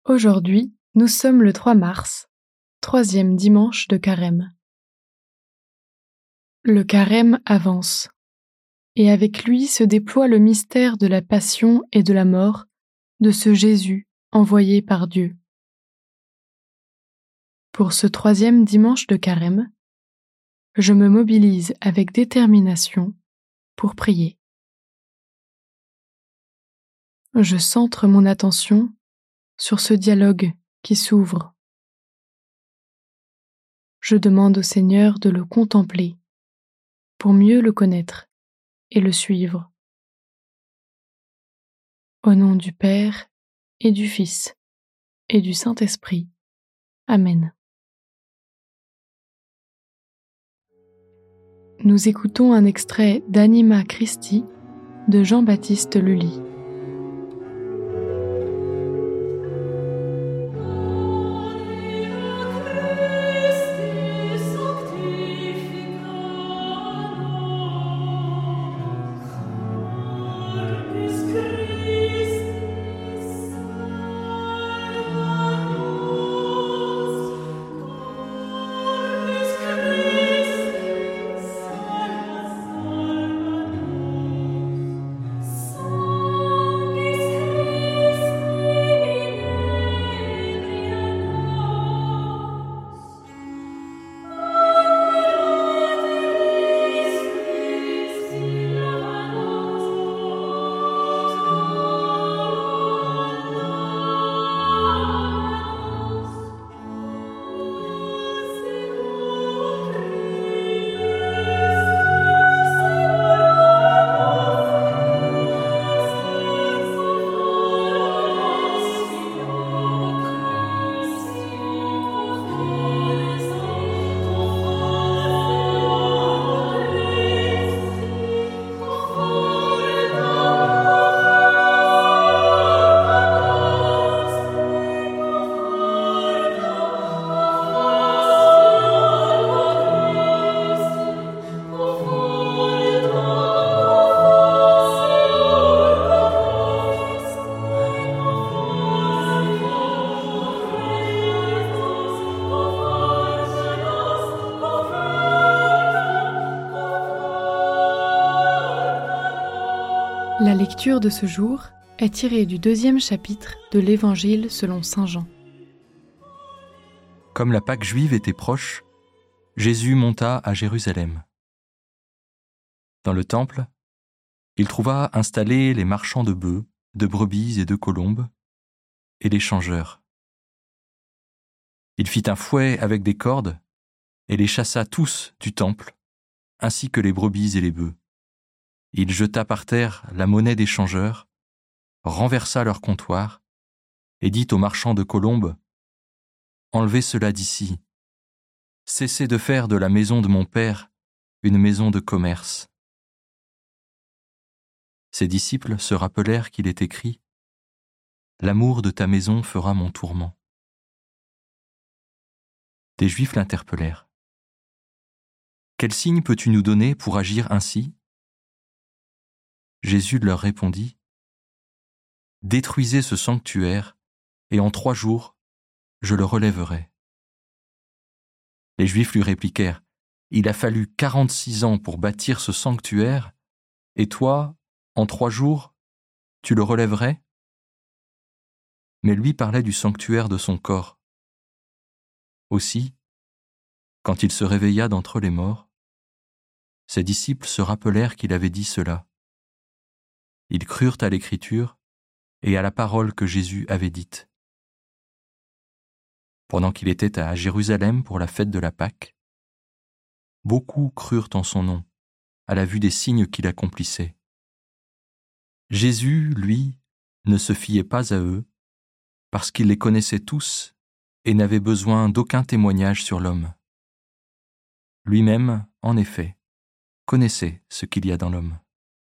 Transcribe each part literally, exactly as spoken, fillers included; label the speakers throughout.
Speaker 1: Aujourd'hui, nous sommes le trois mars, troisième dimanche de Carême. Le Carême avance, et avec lui se déploie le mystère de la passion et de la mort de ce Jésus envoyé par Dieu. Pour ce troisième dimanche de Carême, je me mobilise avec détermination pour prier. Je centre mon attention sur ce dialogue qui s'ouvre. Je demande au Seigneur de le contempler pour mieux le connaître et le suivre. Au nom du Père et du Fils et du Saint-Esprit. Amen. Nous écoutons un extrait d'Anima Christi de Jean-Baptiste Lully. La lecture de ce jour est tirée du deuxième chapitre de l'Évangile selon saint Jean.
Speaker 2: Comme la Pâque juive était proche, Jésus monta à Jérusalem. Dans le temple, il trouva installés les marchands de bœufs, de brebis et de colombes, et les changeurs. Il fit un fouet avec des cordes et les chassa tous du temple, ainsi que les brebis et les bœufs. Il jeta par terre la monnaie des changeurs, renversa leur comptoir, et dit aux marchands de colombes : « Enlevez cela d'ici. Cessez de faire de la maison de mon père une maison de commerce. » Ses disciples se rappelèrent qu'il est écrit : « L'amour de ta maison fera mon tourment. » Des Juifs l'interpellèrent. « Quel signe peux-tu nous donner pour agir ainsi ?» Jésus leur répondit : « Détruisez ce sanctuaire, et en trois jours, je le relèverai. » Les Juifs lui répliquèrent : « Il a fallu quarante-six ans pour bâtir ce sanctuaire, et toi, en trois jours, tu le relèverais ?» Mais lui parlait du sanctuaire de son corps. Aussi, quand il se réveilla d'entre les morts, ses disciples se rappelèrent qu'il avait dit cela. Ils crurent à l'Écriture et à la parole que Jésus avait dite. Pendant qu'il était à Jérusalem pour la fête de la Pâque, beaucoup crurent en son nom, à la vue des signes qu'il accomplissait. Jésus, lui, ne se fiait pas à eux, parce qu'il les connaissait tous et n'avait besoin d'aucun témoignage sur l'homme. Lui-même, en effet, connaissait ce qu'il y a dans l'homme.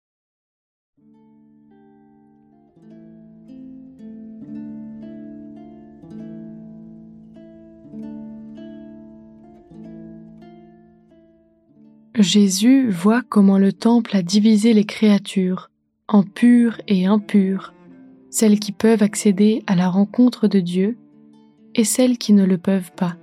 Speaker 1: Jésus voit comment le temple a divisé les créatures en pures et impures, celles qui peuvent accéder à la rencontre de Dieu et celles qui ne le peuvent pas.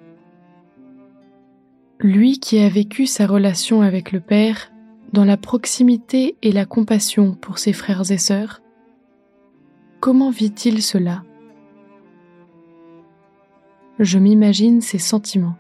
Speaker 1: Lui qui a vécu sa relation avec le Père dans la proximité et la compassion pour ses frères et sœurs, comment vit-il cela ? Je m'imagine ses sentiments.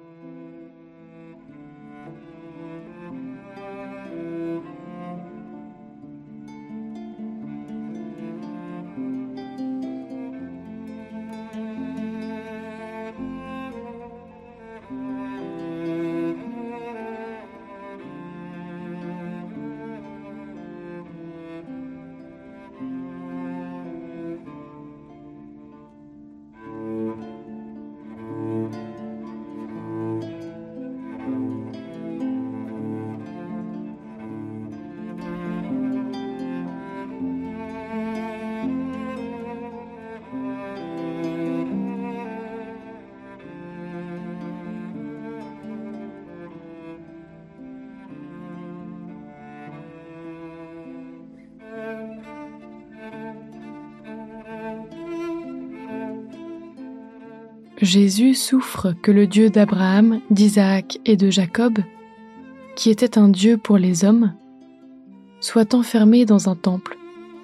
Speaker 1: Jésus souffre que le Dieu d'Abraham, d'Isaac et de Jacob, qui était un Dieu pour les hommes, soit enfermé dans un temple.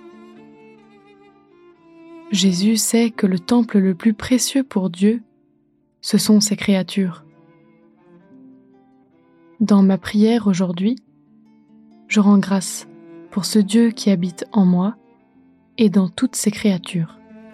Speaker 1: Jésus sait que le temple le plus précieux pour Dieu, ce sont ses créatures. Dans ma prière aujourd'hui, je rends grâce pour ce Dieu qui habite en moi et dans toutes ses créatures.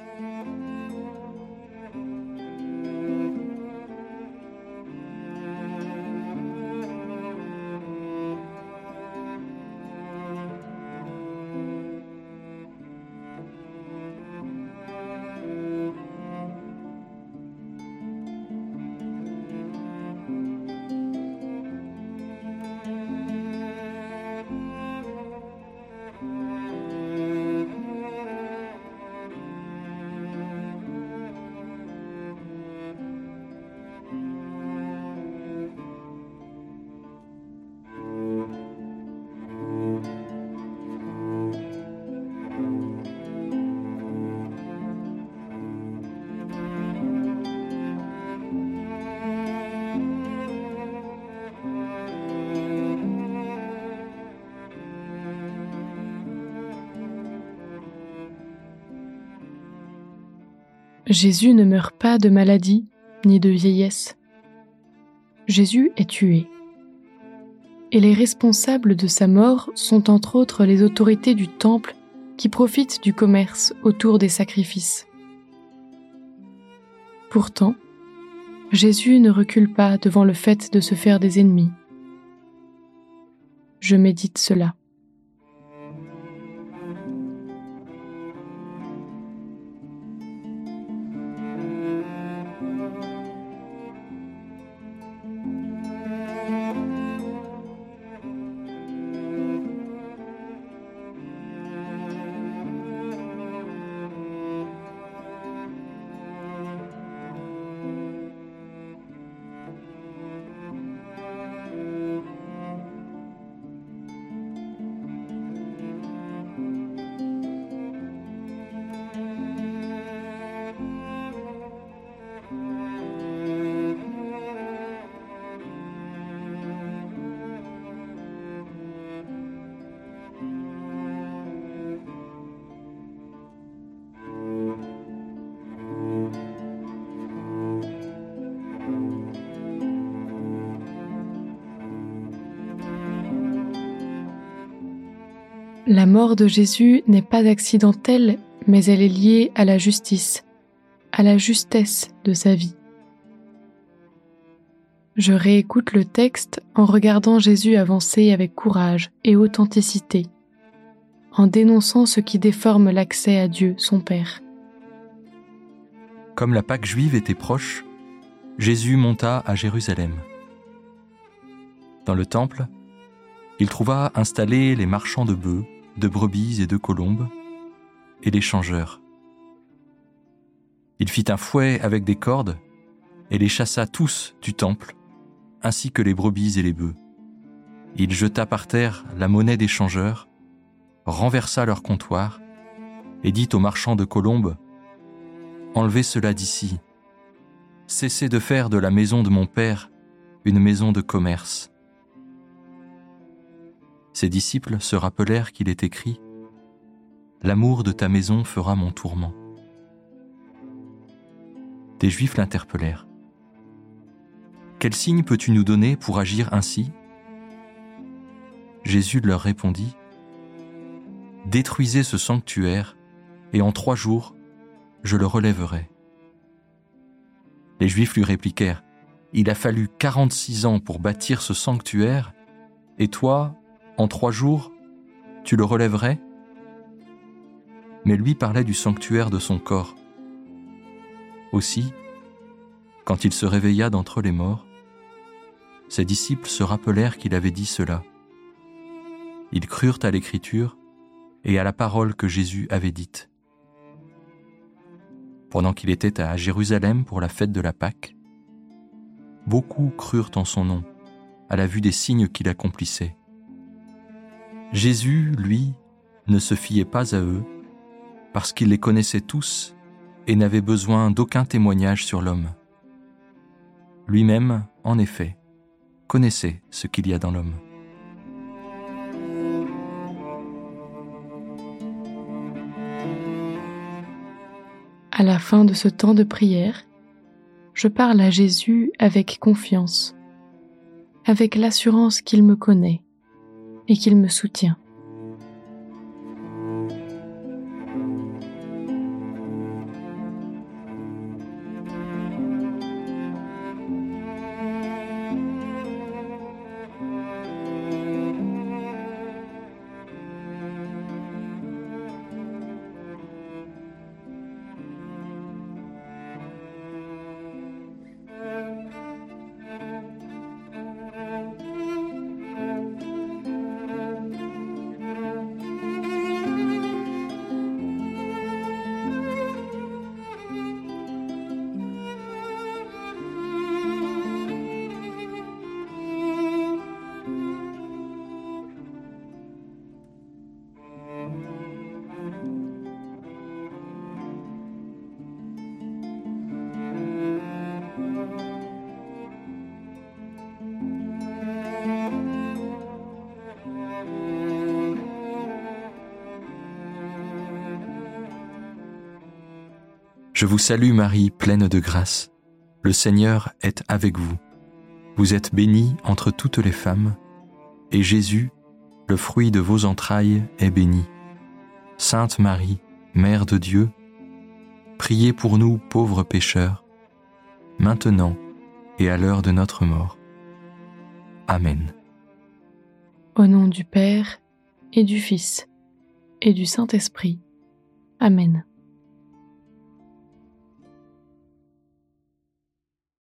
Speaker 1: Jésus ne meurt pas de maladie ni de vieillesse. Jésus est tué. Et les responsables de sa mort sont entre autres les autorités du temple qui profitent du commerce autour des sacrifices. Pourtant, Jésus ne recule pas devant le fait de se faire des ennemis. Je médite cela. La mort de Jésus n'est pas accidentelle, mais elle est liée à la justice, à la justesse de sa vie. Je réécoute le texte en regardant Jésus avancer avec courage et authenticité, en dénonçant ce qui déforme l'accès à Dieu, son Père.
Speaker 2: Comme la Pâque juive était proche, Jésus monta à Jérusalem. Dans le temple, il trouva installés les marchands de bœufs, de brebis et de colombes, et les changeurs. Il fit un fouet avec des cordes et les chassa tous du temple, ainsi que les brebis et les bœufs. Il jeta par terre la monnaie des changeurs, renversa leur comptoir et dit aux marchands de colombes, « Enlevez cela d'ici, cessez de faire de la maison de mon Père une maison de commerce. » Ses disciples se rappelèrent qu'il est écrit, « L'amour de ta maison fera mon tourment. » Des Juifs l'interpellèrent. « Quel signe peux-tu nous donner pour agir ainsi ?» Jésus leur répondit, « Détruisez ce sanctuaire, et en trois jours, je le relèverai. » Les Juifs lui répliquèrent, « Il a fallu quarante-six ans pour bâtir ce sanctuaire, et toi, en trois jours, tu le relèverais ?» Mais lui parlait du sanctuaire de son corps. Aussi, quand il se réveilla d'entre les morts, ses disciples se rappelèrent qu'il avait dit cela. Ils crurent à l'Écriture et à la parole que Jésus avait dite. Pendant qu'il était à Jérusalem pour la fête de la Pâque, beaucoup crurent en son nom, à la vue des signes qu'il accomplissait. Jésus, lui, ne se fiait pas à eux, parce qu'il les connaissait tous et n'avait besoin d'aucun témoignage sur l'homme. Lui-même, en effet, connaissait ce qu'il y a dans l'homme.
Speaker 1: À la fin de ce temps de prière, je parle à Jésus avec confiance, avec l'assurance qu'il me connaît et qu'il me soutient.
Speaker 2: Je vous salue Marie, pleine de grâce. Le Seigneur est avec vous. Vous êtes bénie entre toutes les femmes, et Jésus, le fruit de vos entrailles, est béni. Sainte Marie, Mère de Dieu, priez pour nous pauvres pécheurs, maintenant et à l'heure de notre mort. Amen.
Speaker 1: Au nom du Père, et du Fils, et du Saint-Esprit. Amen.